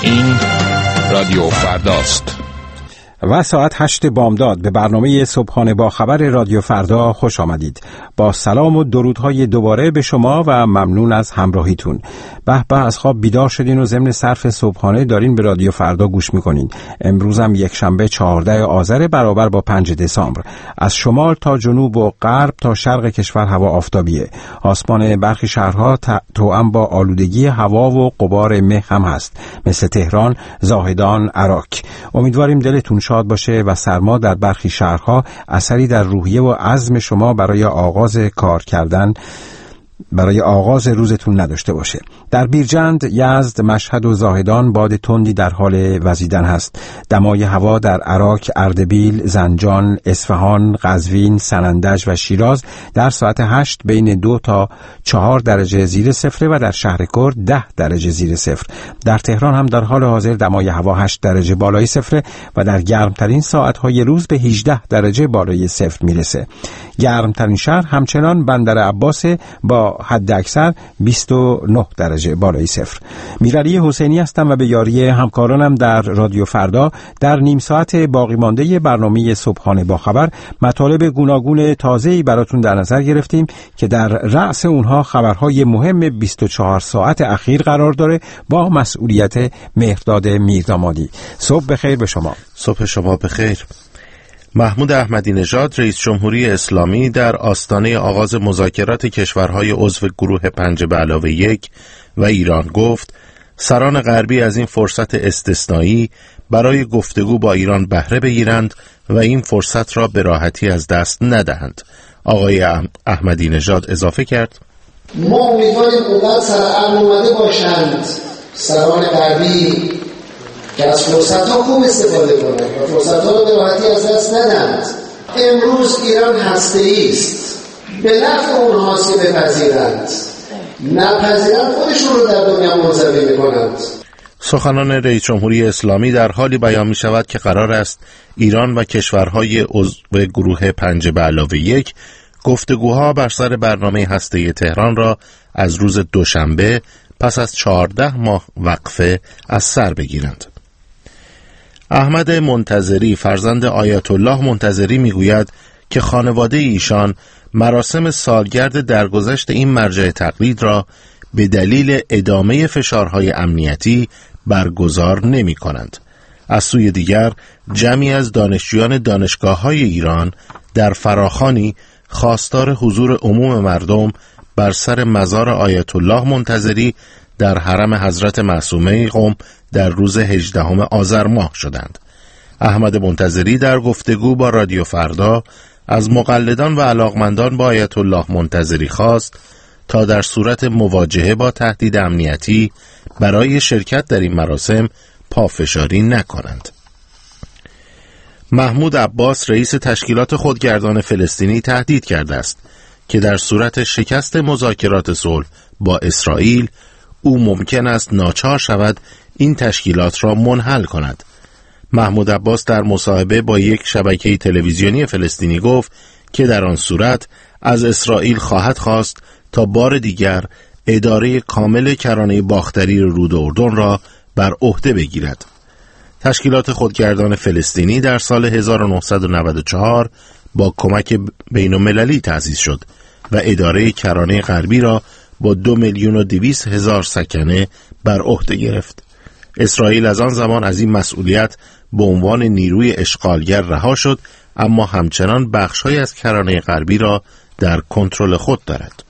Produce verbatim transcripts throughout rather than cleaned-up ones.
این رادیو فرداست و ساعت هشت بامداد به برنامه صبحانه با خبر رادیو فردا خوش آمدید. با سلام و درودهای دوباره به شما و ممنون از همراهیتون. به به از خواب بیدار شدین و ضمن صرف صبحانه دارین به رادیو فردا گوش میکنین. امروز هم یک شنبه چهاردهم آذر برابر با پنجم دسامبر. از شمال تا جنوب و غرب تا شرق کشور هوا آفتابیه. آسمان برخی شهرها توأم با آلودگی هوا و غبار مه هم هست، مثل تهران، زاهدان، عراق. امیدواریم دلتون شاد باشه و سرما در برخی شهرها اثری در روحیه و عزم شما برای آغاز کار کردن برای آغاز روزتون نداشته باشه. در بیرجند، یزد، مشهد و زاهدان باد تندی در حال وزیدن هست. دمای هوا در عراق، اردبیل، زنجان، اصفهان، قزوین، سنندج و شیراز در ساعت هشت بین دو تا چهار درجه زیر صفر و در شهرکرد ده درجه زیر صفر. در تهران هم در حال حاضر دمای هوا هشت درجه بالای صفر و در گرمترین ساعتهای روز به هجده درجه بالای صفر میرسه. گرمترین شهر همچنان بندر عباس با حد اکثر بیست و نه درجه بالای صفر. میرعلی حسینی هستم و به یاری همکارانم در رادیو فردا در نیم ساعت باقی مانده برنامه صبحانه با خبر مطالب گوناگون تازه‌ای براتون در نظر گرفتیم که در رأس اونها خبرهای مهم بیست و چهار ساعت اخیر قرار داره با مسئولیت مهرداد میردامادی. صبح بخیر به شما. صبح شما بخیر. محمود احمدی نژاد رئیس جمهوری اسلامی در آستانه آغاز مذاکرات کشورهای عضو گروه پنج به علاوه یک و ایران گفت سران غربی از این فرصت استثنایی برای گفتگو با ایران بهره بگیرند و این فرصت را به راحتی از دست ندهند. آقای احمدی نژاد اضافه کرد ما امیدواریم اونقدر سرعمل اومده باشند سران غربی که از فرصت‌ها خوب استفاده کنند و فرصت‌ها رو به راحتی از دست ندهند. امروز ایران هسته‌ای است، به نفع اونهاست که بپذیرند، نپذیرند خودشون رو در دنیا منزوی می‌کنند. سخنان رئیس جمهوری اسلامی در حالی بیان می‌شود که قرار است ایران و کشورهای عضو گروه پنج به علاوه یک گفتگوها بر سر برنامه هسته‌ای تهران را از روز دوشنبه پس از چهارده ماه وقفه از سر بگیرند. احمد منتظری فرزند آیت الله منتظری میگوید که خانواده ایشان مراسم سالگرد درگذشت این مرجع تقلید را به دلیل ادامه فشارهای امنیتی برگزار نمی کنند. از سوی دیگر جمعی از دانشجویان دانشگاه‌های ایران در فراخوانی خواستار حضور عموم مردم بر سر مزار آیت الله منتظری در حرم حضرت معصومه قم در روز هجدهم آذر ماه شدند. احمد منتظری در گفتگو با رادیو فردا از مقلدان و علاقمندان با آیت الله منتظری خواست تا در صورت مواجهه با تهدید امنیتی برای شرکت در این مراسم پافشاری نکنند. محمود عباس رئیس تشکیلات خودگردان فلسطینی تهدید کرده است که در صورت شکست مذاکرات صلح با اسرائیل او ممکن است ناچار شود این تشکیلات را منحل کند. محمود عباس در مصاحبه با یک شبکه تلویزیونی فلسطینی گفت که در آن صورت از اسرائیل خواهد خواست تا بار دیگر اداره کامل کرانه باختری رود اردن را بر عهده بگیرد. تشکیلات خودگردان فلسطینی در سال هزار و نهصد و نود و چهار با کمک بین المللی تأسیس شد و اداره کرانه غربی را با دو میلیون و دویست هزار سکنه بر عهده گرفت. اسرائیل از آن زمان از این مسئولیت به عنوان نیروی اشغالگر رها شد، اما همچنان بخش‌هایی از کرانه غربی را در کنترل خود دارد.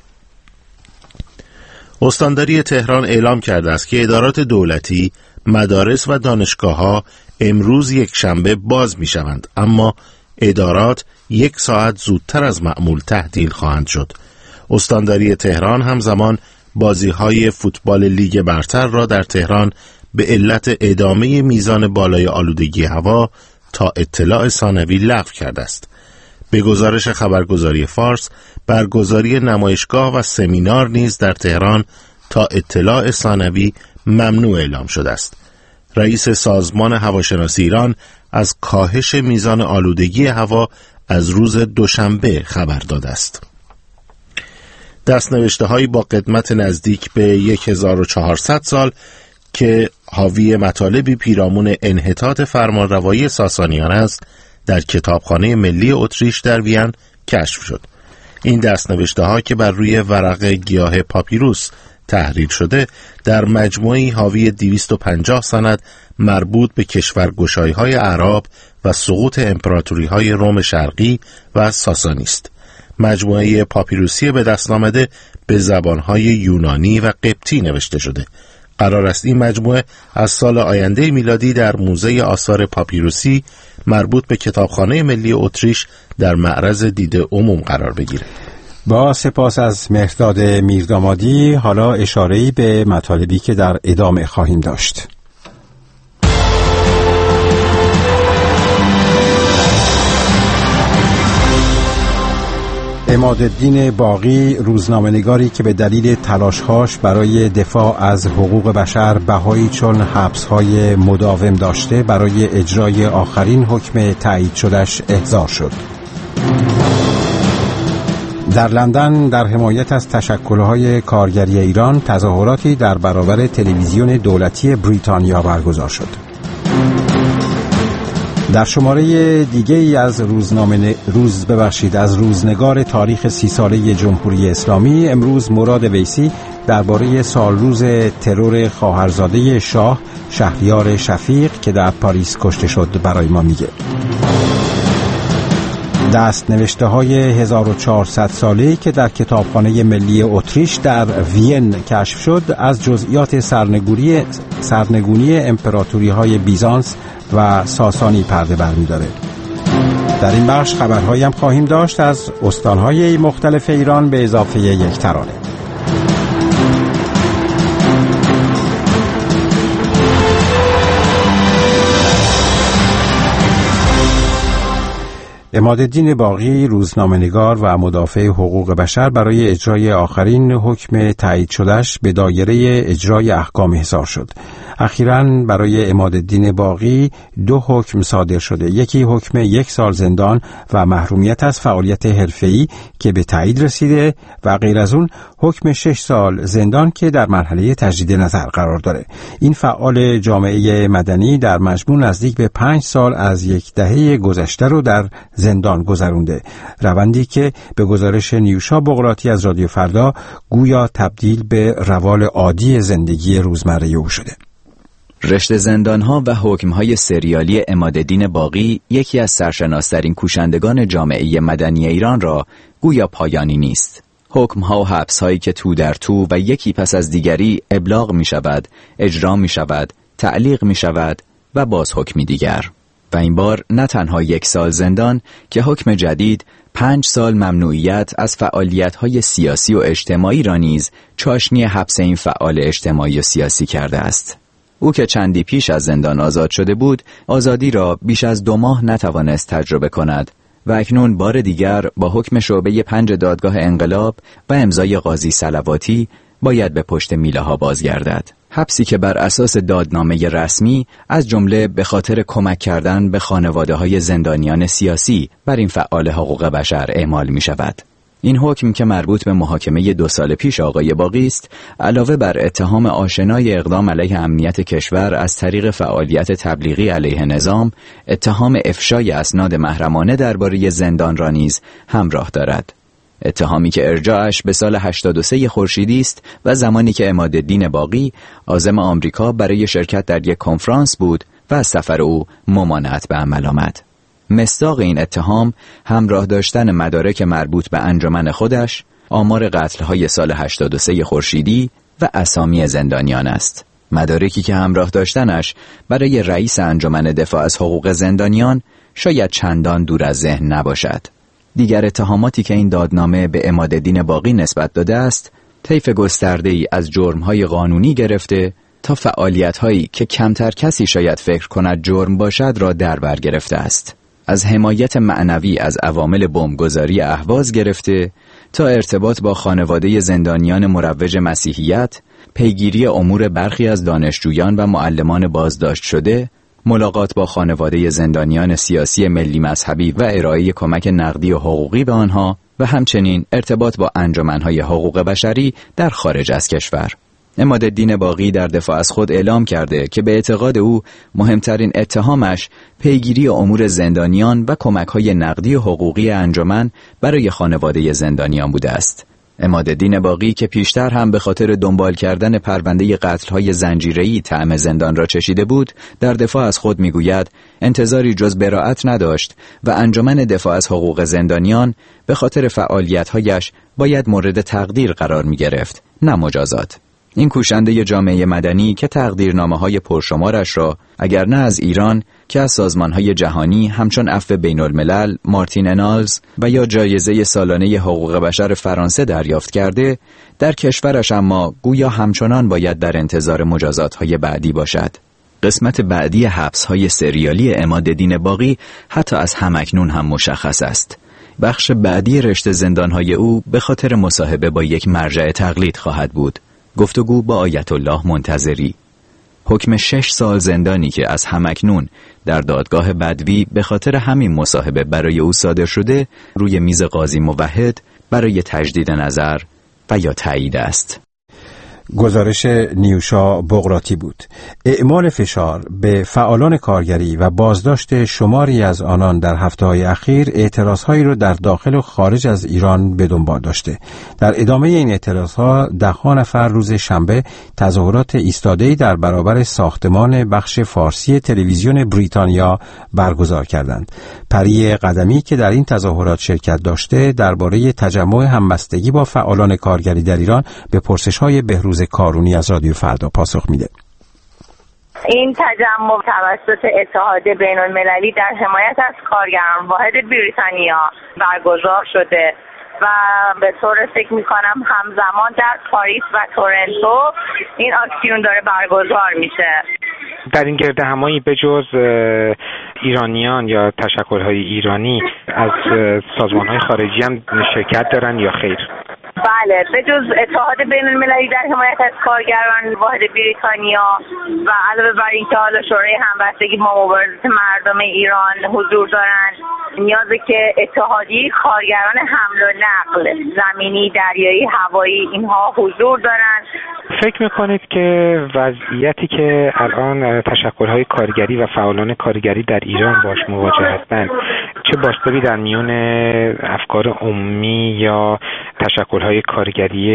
استانداری تهران اعلام کرده است که ادارات دولتی، مدارس و دانشگاه‌ها امروز یک شنبه باز می‌شوند، اما ادارات یک ساعت زودتر از معمول تعطیل خواهند شد. استانداری تهران همزمان بازی‌های فوتبال لیگ برتر را در تهران به علت ادامه میزان بالای آلودگی هوا تا اطلاع ثانوی لغو کرده است. به گزارش خبرگزاری فارس، برگزاری نمایشگاه و سمینار نیز در تهران تا اطلاع ثانوی ممنوع اعلام شده است. رئیس سازمان هواشناسی ایران از کاهش میزان آلودگی هوا از روز دوشنبه خبر داده است. دستنوشته هایی با قدمت نزدیک به هزار و چهارصد سال که حاوی مطالبی پیرامون انحطاط فرمانروایی ساسانیان است، در کتابخانه ملی اتریش در وین کشف شد. این دستنوشته ها که بر روی ورق گیاه پاپیروس تحریر شده در مجموعی حاوی دویست و پنجاه سند مربوط به کشورگشایی های اعراب و سقوط امپراتوری های روم شرقی و ساسانی است. مجموعه پاپیروسی به دست آمده به زبانهای یونانی و قبطی نوشته شده. قرار است این مجموعه از سال آینده میلادی در موزه آثار پاپیروسی مربوط به کتابخانه ملی اتریش در معرض دید عموم قرار بگیرد. با سپاس از مهرداد میردامادی، حالا اشاره‌ای به مطالبی که در ادامه خواهیم داشت. عمادالدین باقی، روزنامه‌نگاری که به دلیل تلاش‌هاش برای دفاع از حقوق بشر بهایی چون حبس‌های مداوم داشته، برای اجرای آخرین حکم تایید شده‌اش احضار شد. در لندن در حمایت از تشکل‌های کارگری ایران تظاهراتی در برابر تلویزیون دولتی بریتانیا برگزار شد. در شماره دیگه ای از روزنامه روز ببخشید از روزنگار تاریخ سی ساله جمهوری اسلامی، امروز مراد ویسی درباره سالروز ترور خواهرزاده شاه شهریار شفیق که در پاریس کشته شد برای ما میگه. دست نوشته های هزار و چهارصد ساله‌ای که در کتابخانه ملی اتریش در وین کشف شد، از جزئیات سرنگونی سرنگونی امپراتوری های بیزانس و ساسانی پرده برمی‌داره. در این بخش خبرهایی هم خواهیم داشت از استان‌های مختلف ایران به اضافه یک ترانه. عمادالدین باقی، روزنامه‌نگار و مدافع حقوق بشر، برای اجرای آخرین حکم تایید شدهش به دایره اجرای احکام حضار شد. اخیراً برای عمادالدین باقی دو حکم صادر شده. یکی حکم یک سال زندان و محرومیت از فعالیت حرفه‌ای که به تایید رسیده و غیر از اون حکم شش سال زندان که در مرحله تجدید نظر قرار داره. این فعال جامعه مدنی در مجموع نزدیک به پنج سال از یک دهه گذشته رو در زندان گذرونده، روندی که به گزارش نیوشا بغراتی از رادیو فردا گویا تبدیل به روال عادی زندگی روزمره او شده. رشته زندان‌ها و حکم‌های سریالی عمادالدین باقی، یکی از سرشناس‌ترین کوشندگان جامعه مدنی ایران را گویا پایانی نیست. حکم‌ها و حبس‌هایی که تو در تو و یکی پس از دیگری ابلاغ می‌شود، اجرا می‌شود، تعلیق می‌شود و باز حکمی دیگر. و این بار نه تنها یک سال زندان که حکم جدید پنج سال ممنوعیت از فعالیت‌های سیاسی و اجتماعی را نیز چاشنی حبس این فعال اجتماعی و سیاسی کرده است. او که چندی پیش از زندان آزاد شده بود، آزادی را بیش از دو ماه نتوانست تجربه کند و اکنون بار دیگر با حکم شعبه پنج دادگاه انقلاب و امضای قاضی صلواتی باید به پشت میله ها بازگردد. حبسی که بر اساس دادنامه رسمی از جمله به خاطر کمک کردن به خانواده‌های زندانیان سیاسی بر این فعال حقوق بشر اعمال می شود. این حکم که مربوط به محاکمه دو سال پیش آقای باقی است، علاوه بر اتهام آشنای اقدام علیه امنیت کشور از طریق فعالیت تبلیغی علیه نظام، اتهام افشای اسناد محرمانه درباره زندان را نیز همراه دارد. اتهامی که ارجاعش به سال هشتاد و سه خورشیدی است و زمانی که عمادالدین باقی عازم آمریکا برای شرکت در یک کنفرانس بود و از سفر او ممانعت به عمل آمد. مصداق این اتهام همراه داشتن مدارک مربوط به انجمن خودش، آمار قتل‌های سال هشتاد و سه خورشیدی و اسامی زندانیان است. مدارکی که همراه داشتنش برای رئیس انجمن دفاع از حقوق زندانیان شاید چندان دور از ذهن نباشد. دیگر اتهاماتی که این دادنامه به عمادالدین باقی نسبت داده است، طیف گسترده‌ای از جرم‌های قانونی گرفته تا فعالیت‌هایی که کمتر کسی شاید فکر کند جرم باشد را در بر گرفته است. از حمایت معنوی از عوامل بمبگذاری اهواز گرفته تا ارتباط با خانواده زندانیان مروج مسیحیت، پیگیری امور برخی از دانشجویان و معلمان بازداشت شده، ملاقات با خانواده زندانیان سیاسی ملی مذهبی و ارائه کمک نقدی و حقوقی به آنها و همچنین ارتباط با انجمن‌های حقوق بشری در خارج از کشور. عمادالدین باقی در دفاع از خود اعلام کرده که به اعتقاد او مهمترین اتهامش پیگیری امور زندانیان و کمک‌های نقدی و حقوقی انجمن برای خانواده زندانیان بوده است. عمادالدین باقی که پیشتر هم به خاطر دنبال کردن پرونده قتل‌های زنجیره‌ای طعم زندان را چشیده بود، در دفاع از خود می‌گوید انتظاری جز براءت نداشت و انجمن دفاع از حقوق زندانیان به خاطر فعالیت‌هایش باید مورد تقدیر قرار می‌گرفت، نه مجازات. این کوشنده جامعه مدنی که تقدیرنامه‌های پرشمارش را اگر نه از ایران که از سازمان‌های جهانی همچون عفو بین‌الملل، مارتین انالز و یا جایزه سالانه حقوق بشر فرانسه دریافت کرده، در کشورش اما گویا همچنان باید در انتظار مجازات‌های بعدی باشد. قسمت بعدی حبس‌های سریالی عمادالدین باقی حتی از همکنون هم مشخص است. بخش بعدی رشته زندان‌های او به خاطر مصاحبه با یک مرجع تقلید خواهد بود. گفتگو با آیت الله منتظری. حکم شش سال زندانی که از همکنون در دادگاه بدوی به خاطر همین مصاحبه برای او صادر شده روی میز قاضی موحد برای تجدید نظر و یا تایید است. گزارش نیوشا بغراتی بود. اعمال فشار به فعالان کارگری و بازداشت شماری از آنان در هفته‌های اخیر اعتراضهایی را در داخل و خارج از ایران به دنبال داشته. در ادامه این اعتراضها ده‌ها نفر روز شنبه تظاهرات ایستاده‌ای در برابر ساختمان بخش فارسی تلویزیون بریتانیا برگزار کردند. پری قدمی که در این تظاهرات شرکت داشته درباره تجمع همبستگی با فعالان کارگری در ایران به پرسش‌های بهروز کارونی از رادیو فردا پاسخ میده. این تجمع توسط اتحاد بین المللی در حمایت از کارگران واحد بریتانیا برگزار شده و به طور فکر میکنم همزمان در پاریس و تورنتو این اکسیون داره برگزار میشه. در این گرد همایی به جز ایرانیان یا تشکل‌های ایرانی از سازمان‌های خارجی هم شرکت دارن یا خیر؟ بله، به جز اتحاد بین المللی در حمایت از کارگران واحد بریتانیا و علاوه بر اینکه حالا شورای همبستگی با مبارزات مردم ایران حضور دارند، نیازه که اتحادیه کارگران حمل و نقل زمینی، دریایی، هوایی اینها حضور دارند. فکر میکنید که وضعیتی که الان تشکل‌های کارگری و فعالان کارگری در ایران باش مواجه هستند چه بازتابی در میون افکار عمومی یا تشکل‌های کارگری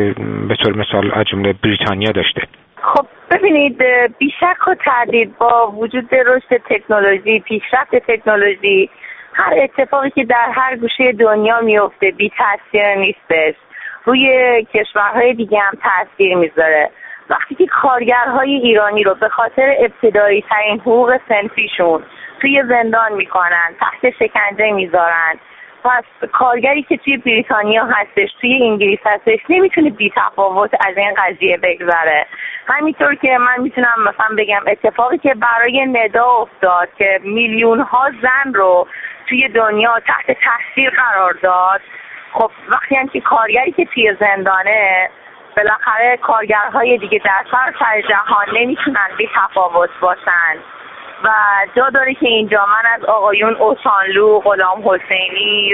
به طور مثال از جمله بریتانیا داشته؟ خب ببینید، بیشک و تردید با وجود رشد تکنولوژی، پیشرفت تکنولوژی، هر اتفاقی که در هر گوشه دنیا میفته بی تاثیر نیستش، روی کشورهای دیگه هم تاثیر میذاره. وقتی که کارگرهای ایرانی رو به خاطر ابتدایی ترین حقوق صنفیشون توی زندان میکنن، تحت شکنجه میذارن، پس کارگری که توی بریتانیا هستش، توی انگلیس هستش، نمیتونه بی تفاوت از این قضیه بگذره. همینطور که من میتونم مثلا بگم اتفاقی که برای ندا افتاد که میلیون ها زن رو توی دنیا تحت تاثیر قرار داد، خب وقتی هم که کارگری که توی زندانه، بالاخره کارگرهای دیگه در سراسر جهان نمیتونن بی تفاوت باشن و جا داره که اینجا من از آقایون اوسانلو، غلام حسینی،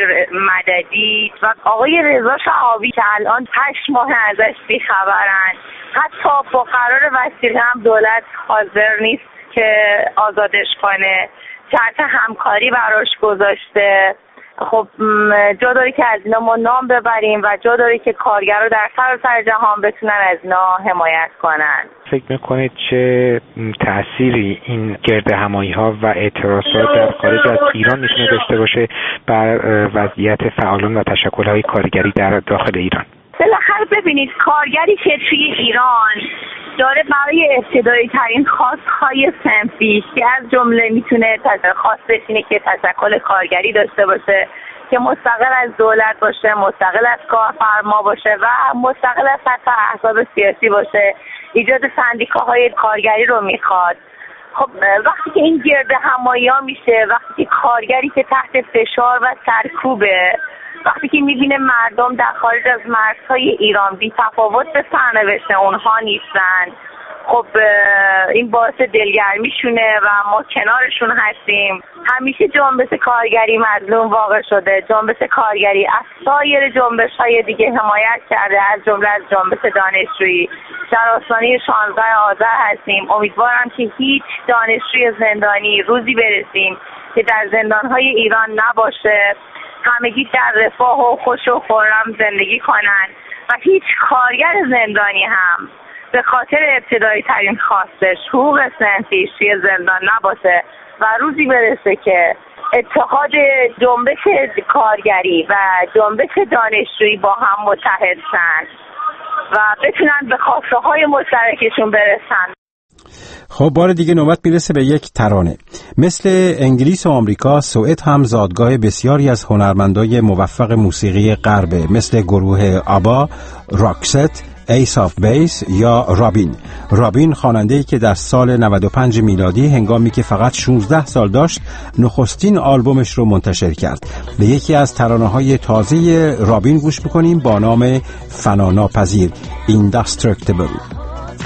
مددی و آقای رضا شهابی که الان هشت ماه ازش بیخبرن، حتی با قرار وثیقه هم دولت حاضر نیست که آزادش کنه، شرط همکاری براش گذاشته. خب جا داره که از اینا ما نام ببریم و جا داره که کارگر رو در سراسر جهان بتونن از اینا حمایت کنن. فکر میکنید چه تأثیری این گرد همایی ها و اعتراضات در خارج از ایران میتونه داشته باشه بر وضعیت فعالان و تشکل های کارگری در داخل ایران؟ بالاخره ببینید، کارگری که توی ایران داره برای ابتدایی ترین خواستهای صنفی که از جمله میتونه خواستش اینه که تشکل کارگری داشته باشه که مستقل از دولت باشه، مستقل از کارفرما باشه و مستقل از حتی احزاب سیاسی باشه، ایجاد سندیکاهای کارگری رو میخواد. خب وقتی که این گرد همایی ها میشه، وقتی که کارگری که تحت فشار و سرکوبه، وقتی که میبینه مردم در خارج از مرزهای ایران بی تفاوت به سرنوشت اونها نیستن، خب این باعث دلگرمیشونه و ما کنارشون هستیم. همیشه جنبش کارگری مظلوم واقع شده. جنبش کارگری از سایر جنبش‌های دیگه حمایت کرده، از جمله از جنبش دانشجویی. در آستانه شانزده آذر هستیم. امیدوارم که هیچ دانشجوی زندانی روزی برسیم که در زندان‌های ایران نباشه، همگی در رفاه و خوش و خرم زندگی کنن و هیچ کارگر زندانی هم به خاطر ابتدایی ترین خواستش حقوق صنفیش توی زندان نباشه و روزی برسه که اتحاد جنبش کارگری و جنبش دانشجویی با هم متحد شن و بتونن به خواسته های مشترکشون برسن. خب بار دیگه نوبت میرسه به یک ترانه. مثل انگلیس و آمریکا، سوئد هم زادگاه بسیاری از هنرمندای موفق موسیقی غربه، مثل گروه آبا، راکست، ایس آف بیس یا رابین. رابین خواننده‌ای که در سال نود و پنج میلادی هنگامی که فقط شانزده سال داشت نخستین آلبومش رو منتشر کرد. به یکی از ترانه‌های تازه رابین گوش می‌کنیم با نام فناناپذیر، Indestructible.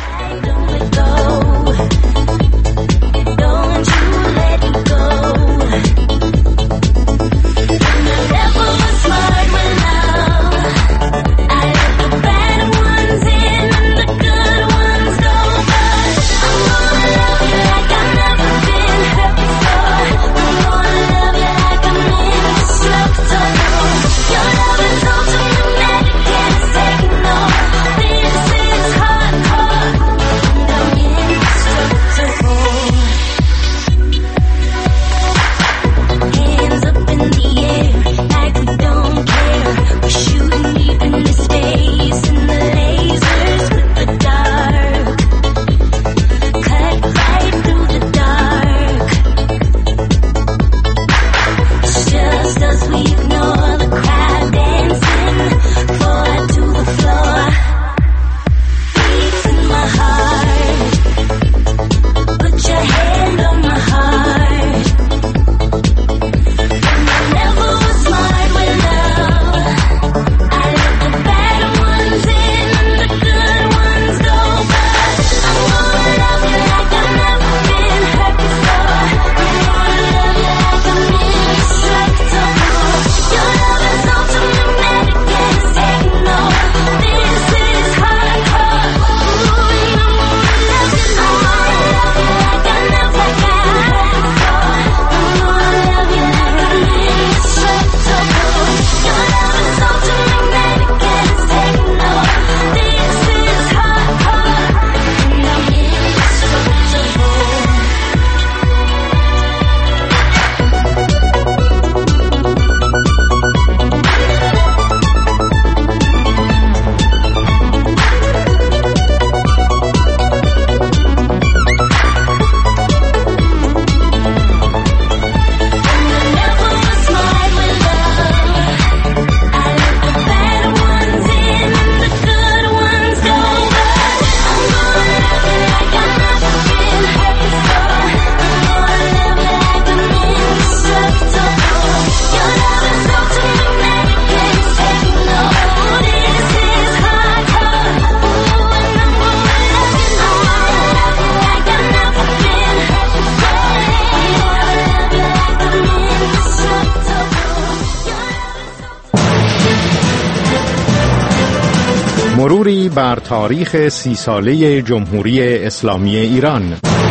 مروری بر تاریخ سی ساله جمهوری اسلامی ایران.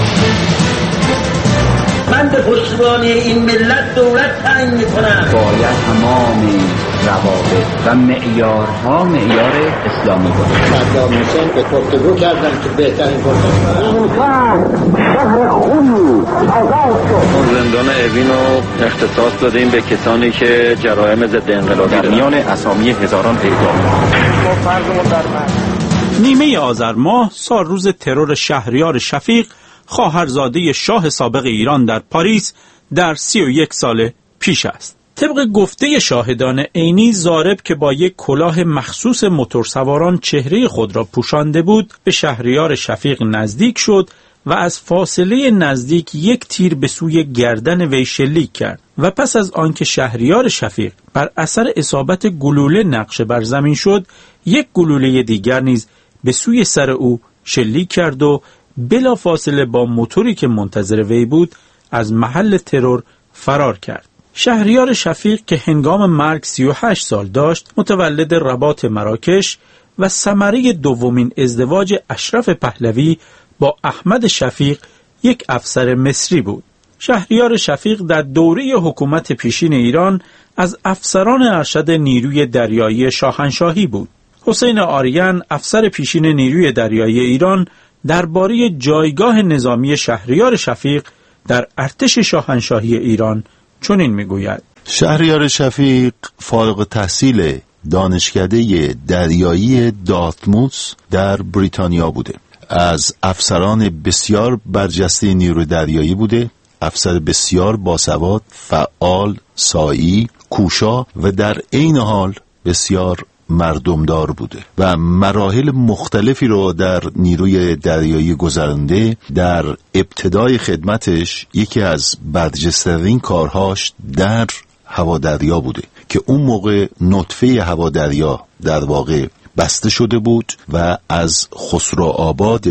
من به پشتیبانی این ملت دولت تعیین می‌کنم. باید تمام روابط و معیارها معیار اسلامی باشد. صدام حسین به گفتگو کردن که بهترین فرصت این شهر خونی آزاد شد. زندان اوین رو اختصاص دادیم به کسانی که جرایم ضد انقلابی در میان اسامی هزاران اعدام. نیمه آذر ماه سال روز ترور شهریار شفیق خواهرزاده شاه سابق ایران در پاریس در سی و یک سال پیش است. طبق گفته شاهدان عینی، ضارب که با یک کلاه مخصوص موتورسواران چهره خود را پوشانده بود به شهریار شفیق نزدیک شد و از فاصله نزدیک یک تیر به سوی گردن وی شلیک کرد و پس از آنکه شهریار شفیق بر اثر اصابت گلوله نقش بر زمین شد، یک گلوله دیگر نیز به سوی سر او شلیک کرد و بلا فاصله با موتوری که منتظر وی بود از محل ترور فرار کرد. شهریار شفیق که هنگام مرگ سی و هشت سال داشت، متولد رباط مراکش و ثمره دومین ازدواج اشرف پهلوی با احمد شفیق، یک افسر مصری بود. شهریار شفیق در دوره حکومت پیشین ایران از افسران ارشد نیروی دریایی شاهنشاهی بود. حسین آریان، افسر پیشین نیروی دریایی ایران، درباره جایگاه نظامی شهریار شفیق در ارتش شاهنشاهی ایران چنین میگوید: شهریار شفیق فارغ التحصیل دانشکده دریایی دارتموث در بریتانیا بوده. از افسران بسیار برجسته نیروی دریایی بوده، افسر بسیار باسواد، فعال، سعی، کوشا و در عین حال بسیار مردمدار بوده و مراحل مختلفی رو در نیروی دریایی گذرانده. در ابتدای خدمتش یکی از برجسته‌ترین کارهاش در هوادریا بوده که اون موقع نطفه هوادریا در واقع بسته شده بود و از خسروآباد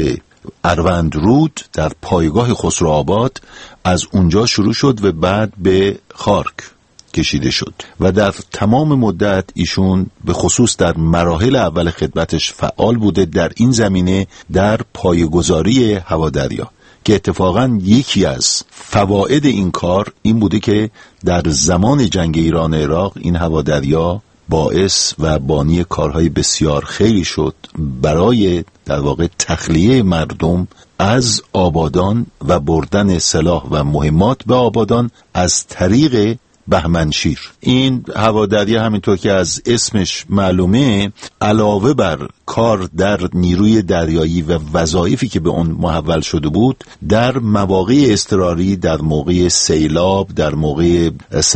اروندرود در پایگاه خسروآباد از اونجا شروع شد و بعد به خارک کشیده شد و در تمام مدت ایشون به خصوص در مراحل اول خدمتش فعال بوده در این زمینه در پایه‌گذاری هوادریا، که اتفاقا یکی از فواید این کار این بوده که در زمان جنگ ایران عراق این هوادریا باعث و بانی کارهای بسیار خیلی شد برای در واقع تخلیه مردم از آبادان و بردن سلاح و مهمات به آبادان از طریق بهمنشیر. این هوادریا همینطور که از اسمش معلومه، علاوه بر کار در نیروی دریایی و وظایفی که به اون محول شده بود، در مواقع اضطراری، در موقع سیلاب، در موقع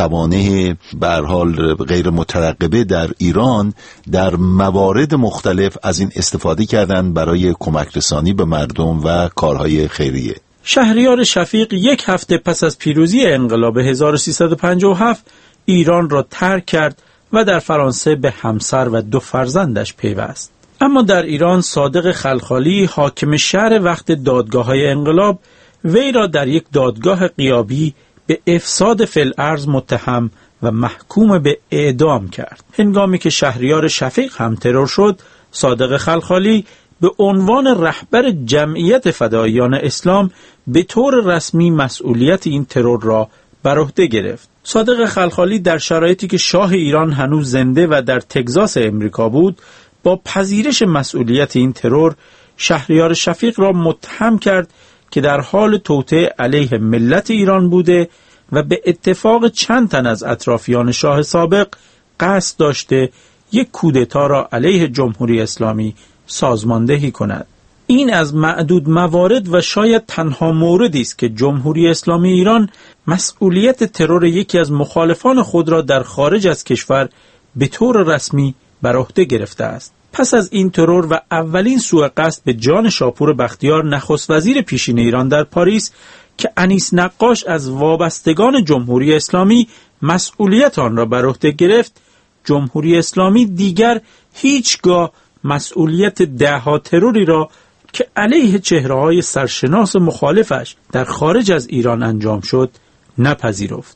سوانح به هر حال غیر مترقبه در ایران، در موارد مختلف از این استفاده کردن برای کمک رسانی به مردم و کارهای خیریه. شهریار شفیق یک هفته پس از پیروزی انقلاب هزار و سیصد و پنجاه و هفت ایران را ترک کرد و در فرانسه به همسر و دو فرزندش پیوست. اما در ایران صادق خلخالی، حاکم شهر وقت دادگاه‌های انقلاب، وی را در یک دادگاه غیابی به افساد فی الارض متهم و محکوم به اعدام کرد. هنگامی که شهریار شفیق هم ترور شد، صادق خلخالی به عنوان رهبر جمعیت فداییان اسلام به طور رسمی مسئولیت این ترور را بر عهده گرفت. صادق خلخالی در شرایطی که شاه ایران هنوز زنده و در تگزاس امریکا بود، با پذیرش مسئولیت این ترور، شهریار شفیق را متهم کرد که در حال توطئه علیه ملت ایران بوده و به اتفاق چند تن از اطرافیان شاه سابق قصد داشته یک کودتا را علیه جمهوری اسلامی سازماندهی کند. این از معدود موارد و شاید تنها موردی است که جمهوری اسلامی ایران مسئولیت ترور یکی از مخالفان خود را در خارج از کشور به طور رسمی بر عهده گرفته است. پس از این ترور و اولین سوء قصد به جان شاپور بختیار، نخست وزیر پیشین ایران در پاریس، که انیس نقاش از وابستگان جمهوری اسلامی مسئولیت آن را بر عهده گرفت، جمهوری اسلامی دیگر هیچگاه مسئولیت دهها تروری را که علیه چهره‌های سرشناس مخالفش در خارج از ایران انجام شد نپذیرفت.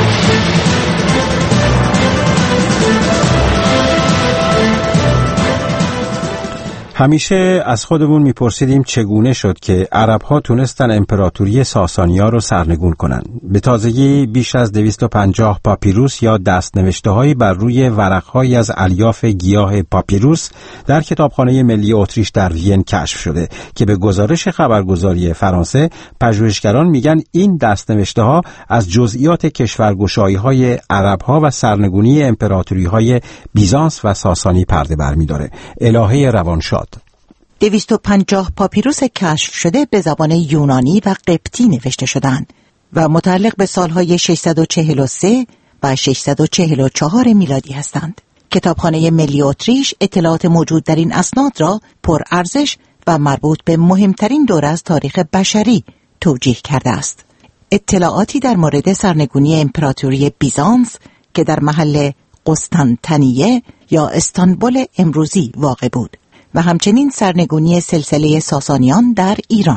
همیشه از خودمون میپرسیدیم چگونه شد که عرب‌ها تونستن امپراتوری ساسانی‌ها رو سرنگون کنن. به تازگی بیش از دویست و پنجاه پاپیروس یا دستنوشته‌هایی بر روی ورق‌هایی از الیاف گیاه پاپیروس در کتابخانه ملی اتریش در وین کشف شده که به گزارش خبرگزاری فرانسه پژوهشگران میگن این دستنوشته‌ها از جزئیات کشورگشایی‌های عرب‌ها و سرنگونی امپراتوری‌های بیزانس و ساسانی پرده برمی‌داره. الهه روانشاد. دویست و پنجاه پاپیروس کشف شده به زبان یونانی و قبطی نوشته شدند و متعلق به سالهای ششصد و چهل و سه و ششصد و چهل و چهار میلادی هستند. کتابخانه ملی اتریش اطلاعات موجود در این اسناد را پر ارزش و مربوط به مهمترین دوره از تاریخ بشری توجیه کرده است. اطلاعاتی در مورد سرنگونی امپراتوری بیزانس که در محل قسطنطنیه یا استانبول امروزی واقع بود و همچنین سرنگونی سلسله ساسانیان در ایران.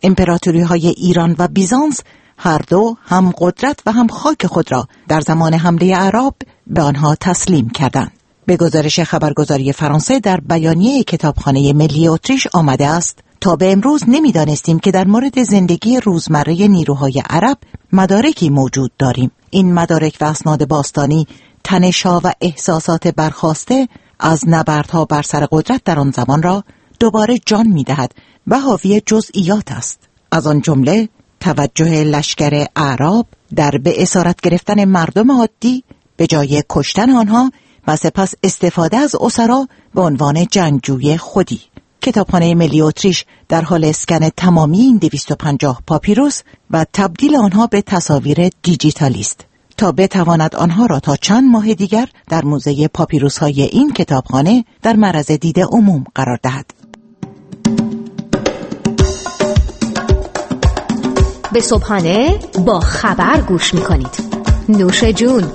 امپراتوری های ایران و بیزانس هر دو هم قدرت و هم خاک خود را در زمان حمله اعراب به آنها تسلیم کردند. به گزارش خبرگزاری فرانسه در بیانیه کتابخانه ملی اتریش آمده است تا به امروز نمی‌دانستیم که در مورد زندگی روزمره نیروهای عرب مدارکی موجود داریم. این مدارک و اسناد باستانی تنش‌ها و احساسات برخاسته از نبردها بر سر قدرت در آن زمان را دوباره جان می‌دهد و حاوی جزئیات است. از آن جمله توجه لشکر اعراب در به اسارت گرفتن مردم عادی به جای کشتن آنها و سپس استفاده از اسرا به عنوان جنگجوی خودی. کتابخانه ملی اتریش در حال اسکن تمامی این دویست و پنجاه پاپیروس و تبدیل آنها به تصاویر دیجیتالی است تا بتواند آنها را تا چند ماه دیگر در موزه پاپیروس های این کتابخانه در معرض دید عموم قرار دهد. به صبحانه با خبر گوش می‌کنید. نوش جون.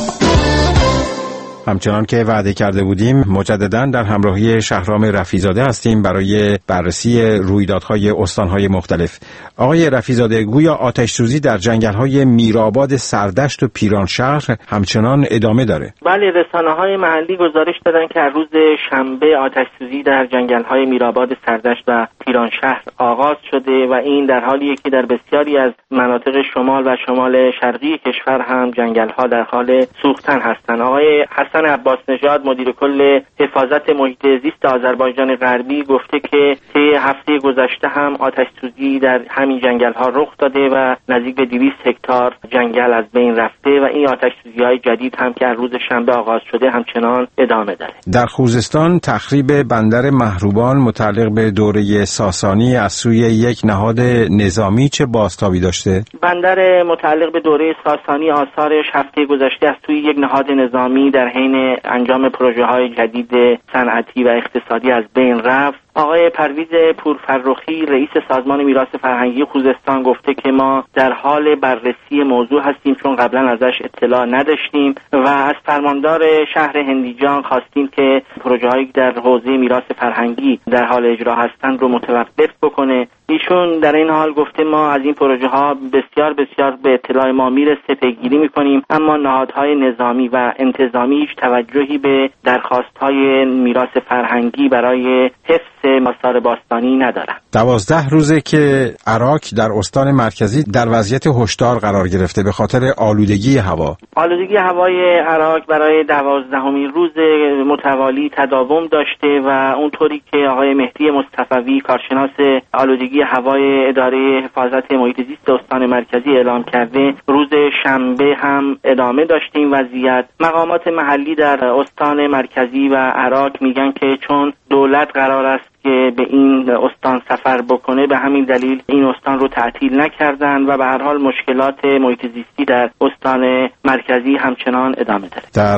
همچنان که وعده کرده بودیم مجدداً در همراهی شهرام رفیزاده هستیم برای بررسی رویدادهای استانهای مختلف. آقای رفیزاده، گویا آتش‌سوزی در جنگل‌های میرآباد سردشت و پیرانشهر همچنان ادامه داره. بله، رسانه‌های محلی گزارش دادن که روز شنبه آتش‌سوزی در جنگل‌های میرآباد سردشت و پیرانشهر آغاز شده و این در حالیه که در بسیاری از مناطق شمال و شمال شرقی کشور هم جنگل‌ها در حال سوختن هستند. آقای حسن عباس نژاد مدیر کل حفاظت محیط زیست آذربایجان غربی گفته که طی هفته گذشته هم آتش‌سوزی در همین جنگل‌ها رخ داده و نزدیک به دویست هکتار جنگل از بین رفته و این آتش‌سوزی‌های جدید هم که از روز شنبه آغاز شده همچنان ادامه داره. در خوزستان تخریب بندر محروبان متعلق به دوره ساسانی از سوی یک نهاد نظامی چه بازتابی داشته؟ بندر متعلق به دوره ساسانی آثارش هفته گذشته از سوی یک نهاد نظامی در حین انجام پروژه‌های جدید صنعتی و اقتصادی از بین رفت. آقای پرویز پورفرخی رئیس سازمان میراث فرهنگی خوزستان گفته که ما در حال بررسی موضوع هستیم چون قبلا ازش اطلاع نداشتیم و از فرماندار شهر هندیجان خواستیم که پروژه‌هایی در حوزه میراث فرهنگی در حال اجرا هستند رو متوقف بکنه. ایشون در این حال گفته ما از این پروژه ها بسیار بسیار به اطلاع ما میرسه، پیگیری میکنیم، اما نهادهای نظامی و انتظامی هیچ توجهی به درخواست های میراث فرهنگی برای حفظ آثار باستانی ندارن. دوازده روزه که عراق در استان مرکزی در وضعیت هشدار قرار گرفته به خاطر آلودگی هوا. آلودگی هوای عراق برای دوازدهمین روز متوالی تداوم داشته و اونطوری که آقای مهدی مصطفوی کارشناس آلودگی هوای اداره حفاظت محیط زیست استان مرکزی اعلام کرده، روز شنبه هم ادامه داشته این وضعیت. مقامات محلی در استان مرکزی و عراق میگن که چون دولت قرار است که به این استان سفر بکنه به همین دلیل این استان رو تعطیل نکردن و به هر حال مشکلات محیط زیستی در استان مرکزی همچنان ادامه داره. در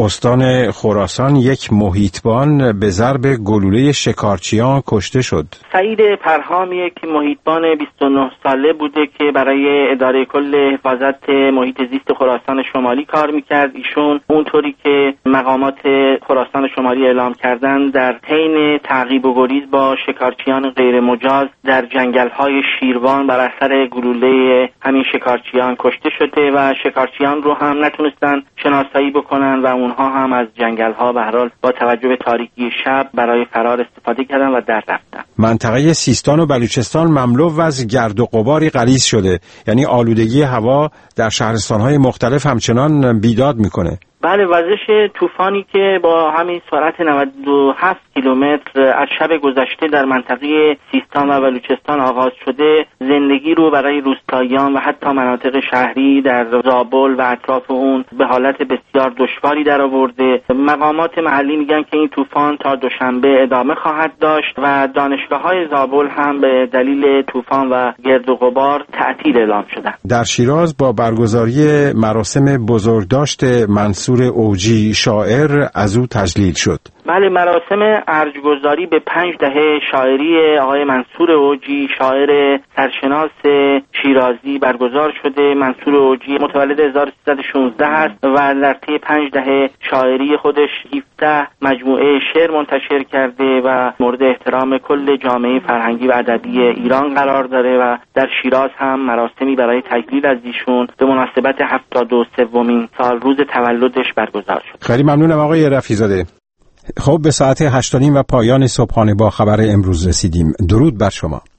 استان خراسان یک محیطبان به ضرب گلوله شکارچیان کشته شد. سعید پرهامی که محیطبان بیست و نه ساله بوده که برای اداره کل حفاظت محیط زیست خراسان شمالی کار میکرد. ایشون اونطوری که مقامات خراسان شمالی اعلام کردن در حین تعقیب و گریز با شکارچیان غیر مجاز در جنگل‌های شیروان بر اثر گلوله همین شکارچیان کشته شده و شکارچیان رو هم نتونستن شناسایی بکنن و اونها هم از جنگل‌ها به هر حال با توجه به تاریکی شب برای فرار استفاده کردن و در رفتن. منطقه سیستان و بلوچستان مملو از گرد و غباری غلیظ شده، یعنی آلودگی هوا در شهرستان‌های مختلف همچنان بیداد میکنه. بله، وزش طوفانی که با همین سرعت نود و هفت کیلومتر از شب گذشته در منطقه سیستان و بلوچستان آغاز شده زندگی رو برای روستاییان و حتی مناطق شهری در زابل و اطراف اون به حالت بسیار دشواری در آورده. مقامات محلی میگن که این طوفان تا دوشنبه ادامه خواهد داشت و دانشگاه‌های زابل هم به دلیل طوفان و گرد و غبار تعطیل اعلام شدن. در شیراز با برگزاری مراسم بزرگداشت منصور اوجی شاعر از او تجلیل شد. بله، مراسم ارجگذاری به پنج دهه شاعری آقای منصور اوجی، شاعر سرشناس شیرازی برگزار شده. منصور اوجی متولد هزار و سیصد و شانزده است و در طی پنج دهه شاعری خودش هفده مجموعه شعر منتشر کرده و مورد احترام کل جامعه فرهنگی و ادبی ایران قرار داره و در شیراز هم مراسمی برای تجلیل از ایشون به مناسبت هفتاد و سومین سال روز تولدش برگزار شد. خیلی ممنونم آقای رفیع‌زاده. خب به ساعت هشت و نیم و پایان صبحانه با خبر امروز رسیدیم. درود بر شما.